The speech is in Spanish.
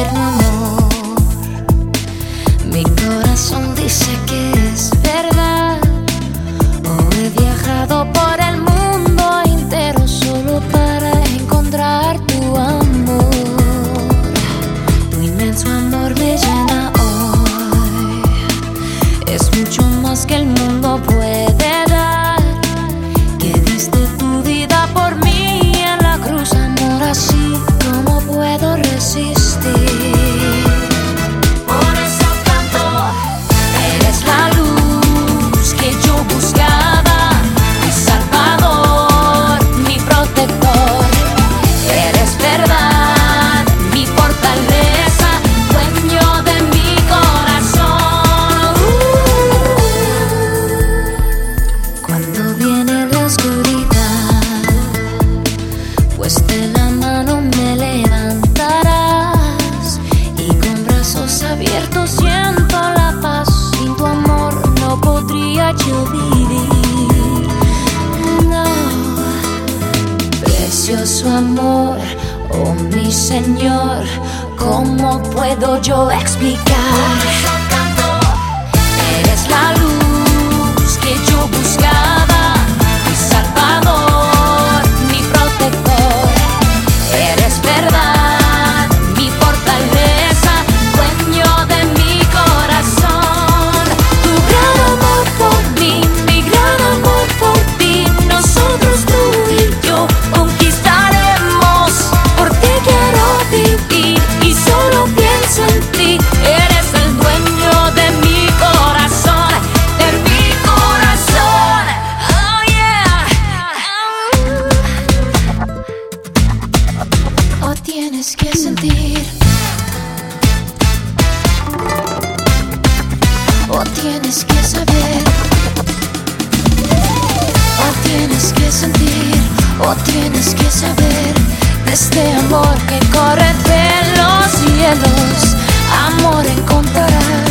eterno amor. Mi corazón dice que es verdad. He viajado por el mundo entero solo para encontrar tu amor. Tu inmenso amor me llena hoy. Es mucho más que el mundo puede dar. Que diste tu vida por mí en la cruz, amor, así como puedo resistir. Por eso canto, eres la luz que yo buscaba. Pues de la mano me levantarás y con brazos abiertos siento la paz. Sin tu amor no podría yo vivir. No, precioso amor, oh mi Señor, ¿cómo puedo yo explicar? Eres la luz que yo buscaba. Tienes que sentir, o tienes que saber, o tienes que sentir, o tienes que saber de este amor que corre de los cielos. Amor encontrarás.